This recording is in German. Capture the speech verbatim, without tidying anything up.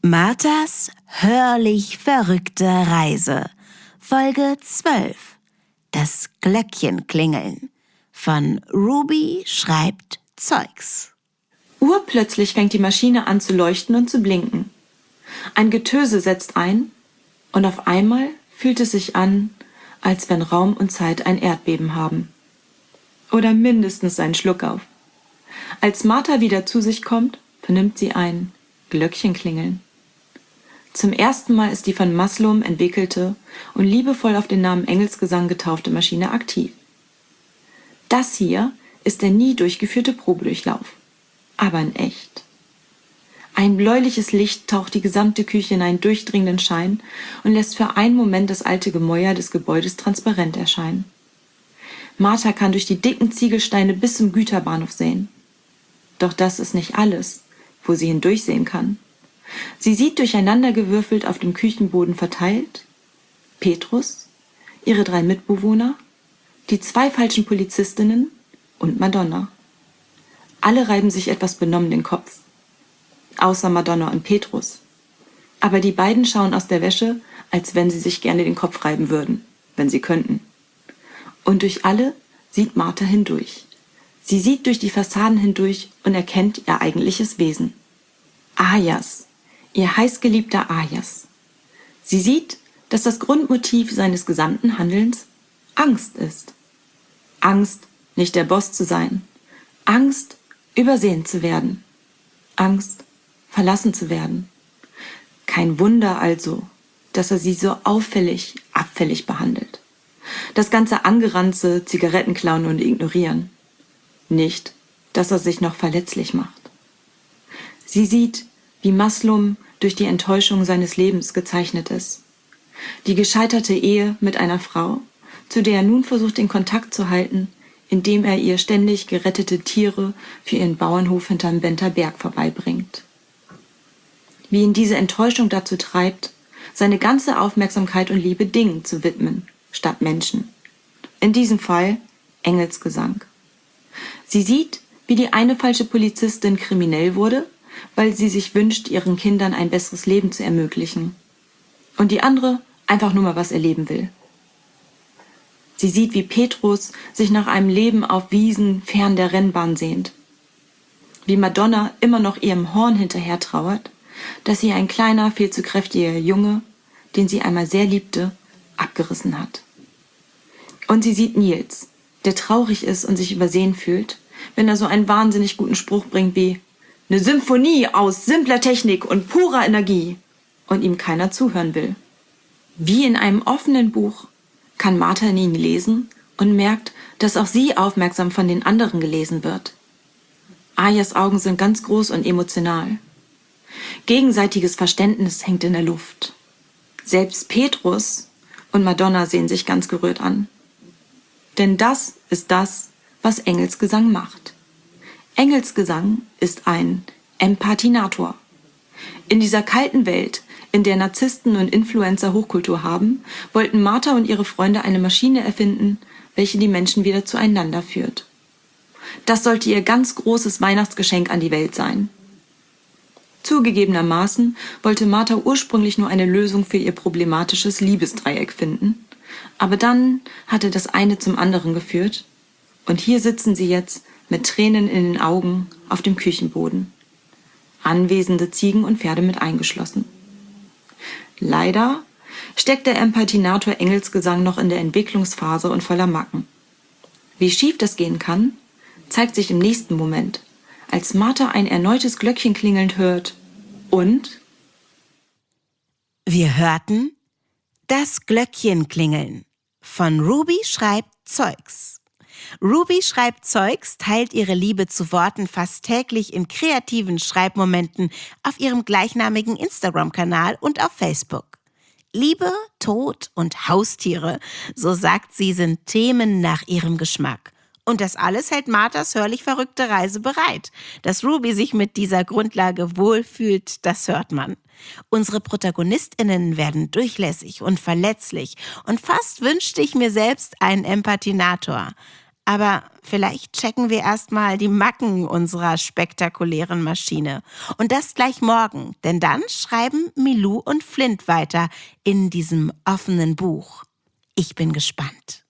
Marthas hörlich verrückte Reise. Folge zwölf. Das Glöckchen klingeln. Von Ruby schreibt Zeugs. Urplötzlich fängt die Maschine an zu leuchten und zu blinken. Ein Getöse setzt ein und auf einmal fühlt es sich an, als wenn Raum und Zeit ein Erdbeben haben. Oder mindestens einen Schluck auf. Als Martha wieder zu sich kommt, vernimmt sie ein Glöckchen klingeln. Zum ersten Mal ist die von Maslom entwickelte und liebevoll auf den Namen Engelsgesang getaufte Maschine aktiv. Das hier ist der nie durchgeführte Probedurchlauf, aber in echt. Ein bläuliches Licht taucht die gesamte Küche in einen durchdringenden Schein und lässt für einen Moment das alte Gemäuer des Gebäudes transparent erscheinen. Martha kann durch die dicken Ziegelsteine bis zum Güterbahnhof sehen. Doch das ist nicht alles, wo sie hindurchsehen kann. Sie sieht durcheinandergewürfelt auf dem Küchenboden verteilt Petrus, ihre drei Mitbewohner, die zwei falschen Polizistinnen und Madonna. Alle reiben sich etwas benommen den Kopf. Außer Madonna und Petrus. Aber die beiden schauen aus der Wäsche, als wenn sie sich gerne den Kopf reiben würden, wenn sie könnten. Und durch alle sieht Martha hindurch. Sie sieht durch die Fassaden hindurch und erkennt ihr eigentliches Wesen. Ayas, ihr heißgeliebter Ayas. Sie sieht, dass das Grundmotiv seines gesamten Handelns Angst ist. Angst, nicht der Boss zu sein. Angst, übersehen zu werden. Angst, verlassen zu werden. Kein Wunder also, dass er sie so auffällig, abfällig behandelt. Das ganze Angeranze, Zigarettenklauen und Ignorieren. Nicht, dass er sich noch verletzlich macht. Sie sieht, wie Maslom durch die Enttäuschung seines Lebens gezeichnet ist. Die gescheiterte Ehe mit einer Frau, zu der er nun versucht, den Kontakt zu halten, indem er ihr ständig gerettete Tiere für ihren Bauernhof hinterm Benter Berg vorbeibringt. Wie ihn diese Enttäuschung dazu treibt, seine ganze Aufmerksamkeit und Liebe Dingen zu widmen, statt Menschen. In diesem Fall Engelsgesang. Sie sieht, wie die eine falsche Polizistin kriminell wurde, weil sie sich wünscht, ihren Kindern ein besseres Leben zu ermöglichen. Und die andere einfach nur mal was erleben will. Sie sieht, wie Petrus sich nach einem Leben auf Wiesen fern der Rennbahn sehnt. Wie Madonna immer noch ihrem Horn hinterher trauert, dass sie ein kleiner, viel zu kräftiger Junge, den sie einmal sehr liebte, abgerissen hat. Und sie sieht Nils, der traurig ist und sich übersehen fühlt, wenn er so einen wahnsinnig guten Spruch bringt wie »Ne Symphonie aus simpler Technik und purer Energie« und ihm keiner zuhören will. Wie in einem offenen Buch kann Martha in ihn lesen und merkt, dass auch sie aufmerksam von den anderen gelesen wird. Ayas Augen sind ganz groß und emotional. Gegenseitiges Verständnis hängt in der Luft. Selbst Petrus und Madonna sehen sich ganz gerührt an. Denn das ist das, was Engelsgesang macht. Engelsgesang ist ein Empathinator. In dieser kalten Welt, in der Narzissten und Influencer Hochkultur haben, wollten Martha und ihre Freunde eine Maschine erfinden, welche die Menschen wieder zueinander führt. Das sollte ihr ganz großes Weihnachtsgeschenk an die Welt sein. Zugegebenermaßen wollte Martha ursprünglich nur eine Lösung für ihr problematisches Liebesdreieck finden, aber dann hatte das eine zum anderen geführt und hier sitzen sie jetzt mit Tränen in den Augen auf dem Küchenboden. Anwesende Ziegen und Pferde mit eingeschlossen. Leider steckt der Empathinator Engelsgesang noch in der Entwicklungsphase und voller Macken. Wie schief das gehen kann, zeigt sich im nächsten Moment, als Martha ein erneutes Glöckchen klingelnd hört und... Wir hörten Das Glöckchen klingeln. Von Ruby schreibt Zeugs. Ruby schreibt Zeugs teilt ihre Liebe zu Worten fast täglich in kreativen Schreibmomenten auf ihrem gleichnamigen Instagram-Kanal und auf Facebook. Liebe, Tod und Haustiere, so sagt sie, sind Themen nach ihrem Geschmack. Und das alles hält Marthas hörlich verrückte Reise bereit. Dass Ruby sich mit dieser Grundlage wohlfühlt, das hört man. Unsere ProtagonistInnen werden durchlässig und verletzlich und fast wünschte ich mir selbst einen Empathinator. Aber vielleicht checken wir erstmal die Macken unserer spektakulären Maschine. Und das gleich morgen, denn dann schreiben Milou und Flint weiter in diesem offenen Buch. Ich bin gespannt.